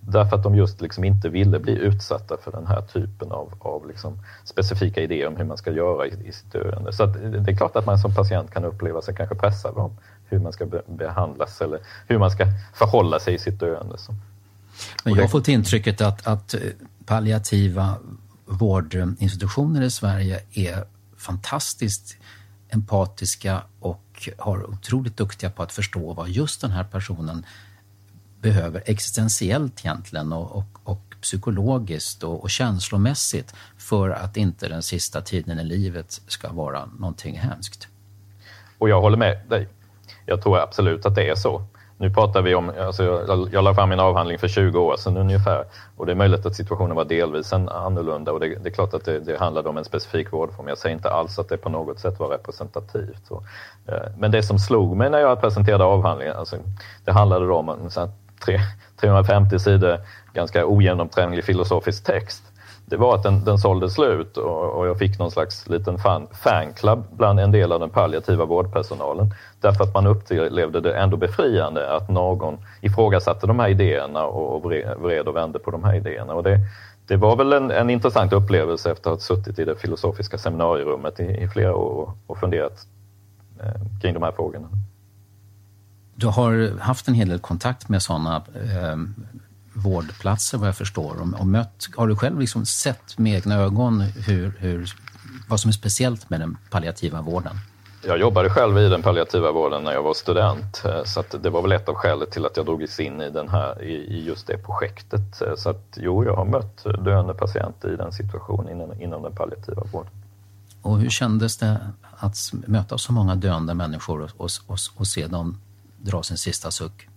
Därför att de just liksom inte ville bli utsatta för den här typen av liksom specifika idéer om hur man ska göra i sitt döende. Så att det är klart att man som patient kan uppleva sig kanske pressad om hur man ska behandlas eller hur man ska förhålla sig i sitt döende. Men jag har fått intrycket att palliativa vårdinstitutioner i Sverige är fantastiskt empatiska och har otroligt duktiga på att förstå vad just den här personen behöver existentiellt egentligen och psykologiskt och känslomässigt för att inte den sista tiden i livet ska vara någonting hemskt. Och jag håller med dig. Jag tror absolut att det är så. Nu pratar vi om, alltså jag la fram min avhandling för 20 år sedan ungefär, och det är möjligt att situationen var delvis annorlunda, och det är klart att det handlade om en specifik vårdform. Jag säger inte alls att det på något sätt var representativt. Så. Men det som slog mig när jag presenterade avhandlingen, alltså, det handlade då om en 350 sidor ganska ogenomtränglig filosofisk text. Det var att den sålde slut och jag fick någon slags liten fanclub bland en del av den palliativa vårdpersonalen. Därför att man upplevde det ändå befriande att någon ifrågasatte de här idéerna och vred och vände på de här idéerna. Och det var väl en intressant upplevelse efter att ha suttit i det filosofiska seminarierummet i flera år och funderat kring de här frågorna. Du har haft en hel del kontakt med sådana vårdplatser vad jag förstår och mött. Har du själv liksom sett med egna ögon vad som är speciellt med den palliativa vården? Jag jobbade själv i den palliativa vården när jag var student, så att det var väl ett av skälen till att jag drogs in i just det projektet. Så att jag har mött döende patienter i den situationen inom den palliativa vården. Och hur kändes det att möta så många döende människor och se dem dra sin sista suck?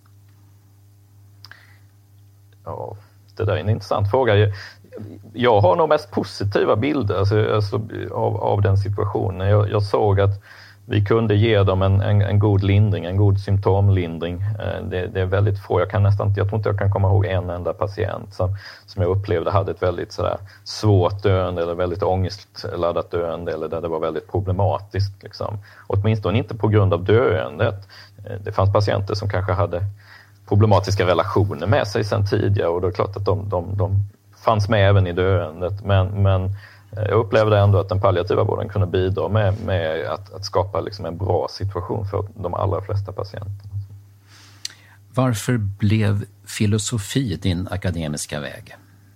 Ja, det där är en intressant fråga. Jag har nog mest positiva bilder av den situationen. Jag såg att vi kunde ge dem en god lindring, en god symptomlindring. Det är väldigt få. Jag tror inte jag kan komma ihåg en enda patient som jag upplevde hade ett väldigt svårt döende eller väldigt ångestladdat döende eller där det var väldigt problematiskt. Liksom. Åtminstone inte på grund av döendet. Det fanns patienter som kanske hade problematiska relationer med sig sedan tidigare, och då är det klart att de fanns med även i döendet. Men jag upplevde ändå att den palliativa vården kunde bidra med att skapa liksom en bra situation för de allra flesta patienter. Varför blev filosofi din akademiska väg?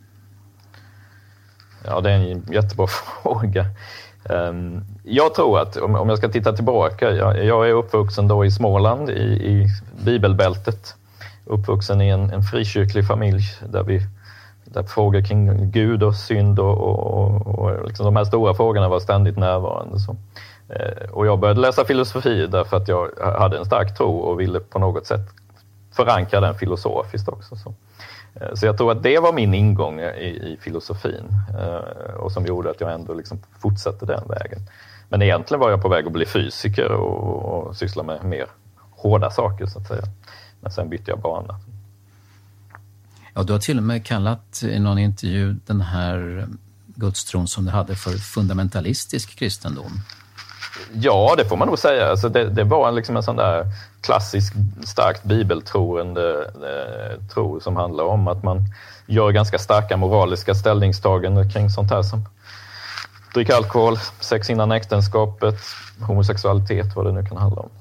Ja, det är en jättebra fråga. Jag tror att om jag ska titta tillbaka, jag är uppvuxen då i Småland i bibelbältet. Uppvuxen i en frikyrklig familj där frågor kring Gud och synd och liksom de här stora frågorna var ständigt närvarande. Så. Och jag började läsa filosofi därför att jag hade en stark tro och ville på något sätt förankra den filosofiskt också. Så jag tror att det var min ingång i filosofin och som gjorde att jag ändå liksom fortsatte den vägen. Men egentligen var jag på väg att bli fysiker och syssla med mer hårda saker så att säga. Men sen bytte jag bana. Ja, du har till och med kallat i någon intervju den här gudstron som du hade för fundamentalistisk kristendom. Ja, det får man nog säga. Alltså det var liksom en sån där klassisk, starkt bibeltroende tro som handlar om att man gör ganska starka moraliska ställningstaganden kring sånt här som drick alkohol, sex innan äktenskapet, homosexualitet, vad det nu kan handla om.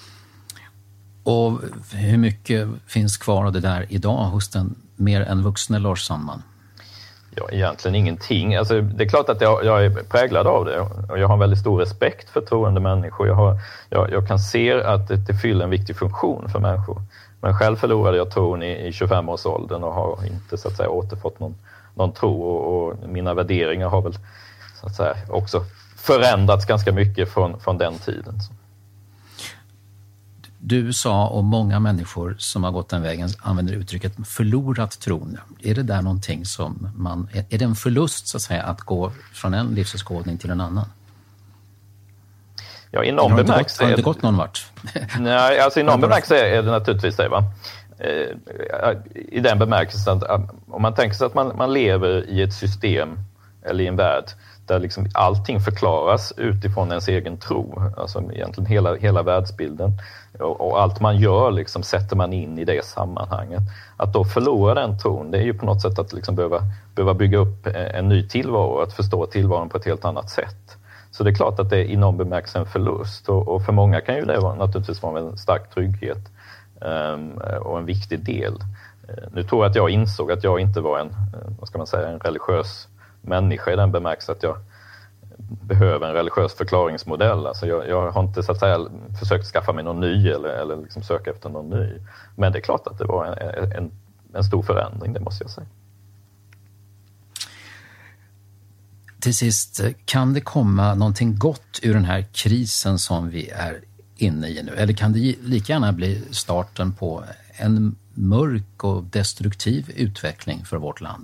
Och hur mycket finns kvar av det där idag hos den mer än vuxna Lars Sandman? Ja, egentligen ingenting. Alltså, det är klart att jag är präglad av det och jag har en väldigt stor respekt för troende människor. Jag kan se att det fyller en viktig funktion för människor. Men själv förlorade jag tron i 25-årsåldern och har inte så att säga återfått någon tro, och mina värderingar har väl så att säga också förändrats ganska mycket från den tiden. Du sa, och många människor som har gått den vägen använder uttrycket förlorat tron. Är det där någonting som är det en förlust så att säga att gå från en livsåskådning till en annan? Ja, i någon bemärkelse har det inte gått någon vart? Nej, alltså i någon bemärkelse är det naturligtvis det, va? I den bemärkelsen att om man tänker sig att man lever i ett system eller i en värld där liksom allting förklaras utifrån ens egen tro. Alltså egentligen hela världsbilden. Och allt man gör liksom sätter man in i det sammanhanget. Att då förlora den tron, det är ju på något sätt att liksom behöva bygga upp en ny tillvaro, att förstå tillvaron på ett helt annat sätt. Så det är klart att det är i någon bemärkelse en förlust. Och för många kan ju det naturligtvis vara en stark trygghet och en viktig del. Nu tror jag att jag insåg att jag inte var en religiös människa i den bemärkelsen att jag behöver en religiös förklaringsmodell. Alltså jag har inte så att säga försökt skaffa mig någon ny eller liksom söka efter någon ny. Men det är klart att det var en stor förändring, det måste jag säga. Till sist, kan det komma någonting gott ur den här krisen som vi är inne i nu? Eller kan det lika gärna bli starten på en mörk och destruktiv utveckling för vårt land?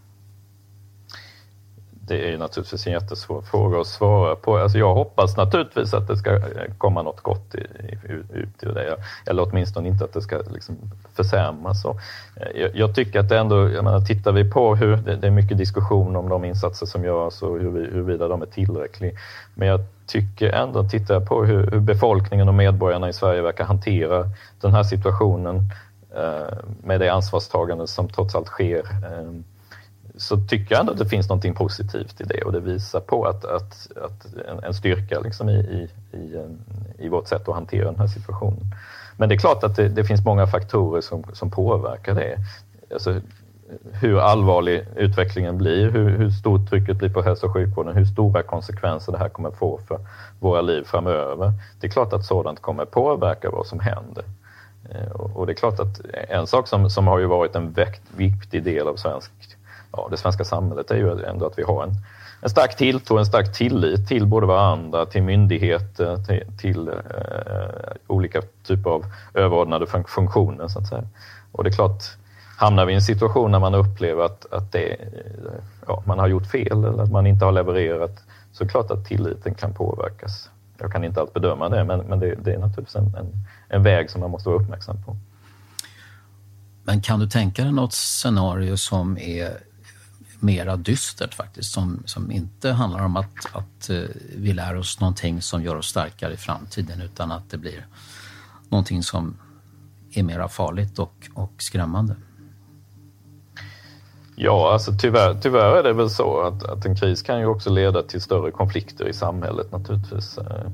Det är naturligtvis en jättesvår fråga att svara på. Alltså jag hoppas naturligtvis att det ska komma något gott ut ur det. Eller åtminstone inte att det ska liksom försämras. Jag tycker att det ändå, tittar vi på hur det är mycket diskussion om de insatser som görs och huruvida de är tillräckliga. Men jag tycker ändå, tittar jag på hur befolkningen och medborgarna i Sverige verkar hantera den här situationen med det ansvarstagande som trots allt sker, så tycker jag ändå att det finns någonting positivt i det, och det visar på att en styrka liksom i vårt sätt att hantera den här situationen. Men det är klart att det finns många faktorer som påverkar det. Alltså, hur allvarlig utvecklingen blir, hur stort trycket blir på hälso- och sjukvården, hur stora konsekvenser det här kommer få för våra liv framöver. Det är klart att sådant kommer påverka vad som händer. Och det är klart att en sak som har ju varit en viktig del av det svenska samhället är ju ändå att vi har en stark tilltro, en stark tillit till både varandra, till myndigheter, till olika typer av överordnade funktioner så att säga. Och det är klart, hamnar vi i en situation när man upplever att man har gjort fel eller att man inte har levererat, så är det klart att tilliten kan påverkas. Jag kan inte alls bedöma det, men det är naturligtvis en väg som man måste vara uppmärksam på. Men kan du tänka dig något scenario som är mera dystert faktiskt, som inte handlar om att vi lär oss någonting som gör oss starkare i framtiden, utan att det blir någonting som är mera farligt och skrämmande? Ja, alltså tyvärr är det väl så att en kris kan ju också leda till större konflikter i samhället naturligtvis.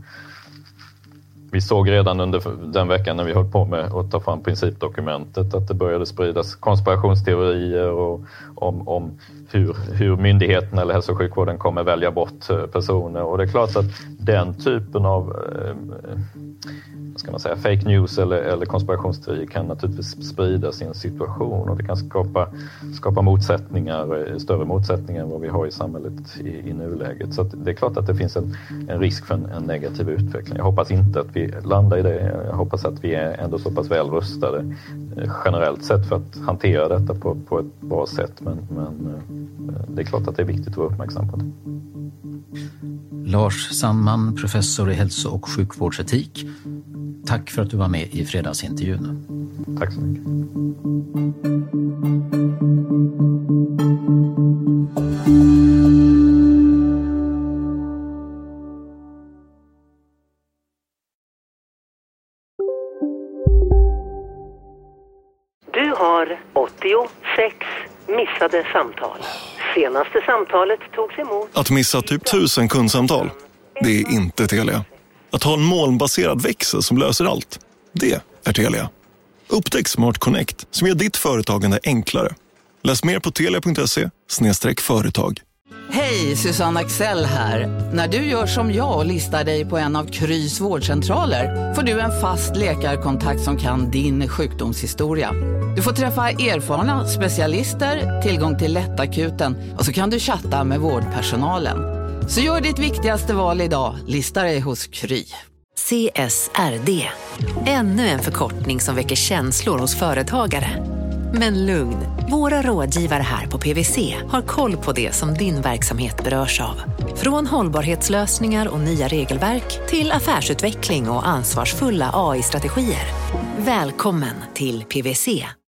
Vi såg redan under den veckan när vi höll på med att ta fram principdokumentet att det började spridas konspirationsteorier och om hur myndigheten eller hälso- och sjukvården kommer välja bort personer. Och det är klart att den typen av fake news eller konspirationsteorier kan naturligtvis spridas i en situation, och det kan skapa motsättningar, större motsättningar än vad vi har i samhället i nuläget. Så att det är klart att det finns en risk för en negativ utveckling. Jag hoppas inte att vi landar i det. Jag hoppas att vi är ändå så pass väl rustade generellt sett för att hantera detta på ett bra sätt. Men det är klart att det är viktigt att vara uppmärksam på det. Lars Sandman, professor i hälso- och sjukvårdsetik. Tack för att du var med i fredagsintervjun. Tack så mycket. Du har 86 missade samtal. Senaste samtalet togs emot. Att missa typ 1000 kundsamtal, det är inte Telia. Att ha en molnbaserad växel som löser allt, det är Telia. Upptäck Smart Connect som gör ditt företagande enklare. Läs mer på telia.se/företag. Hej, Susanne Axel här. När du gör som jag och listar dig på en av Krys vårdcentraler får du en fast läkarkontakt som kan din sjukdomshistoria. Du får träffa erfarna specialister, tillgång till lättakuten och så kan du chatta med vårdpersonalen. Så gör ditt viktigaste val idag, lista dig hos Kry. CSRD, ännu en förkortning som väcker känslor hos företagare. Men lugn, våra rådgivare här på PwC har koll på det som din verksamhet berörs av. Från hållbarhetslösningar och nya regelverk till affärsutveckling och ansvarsfulla AI-strategier. Välkommen till PwC.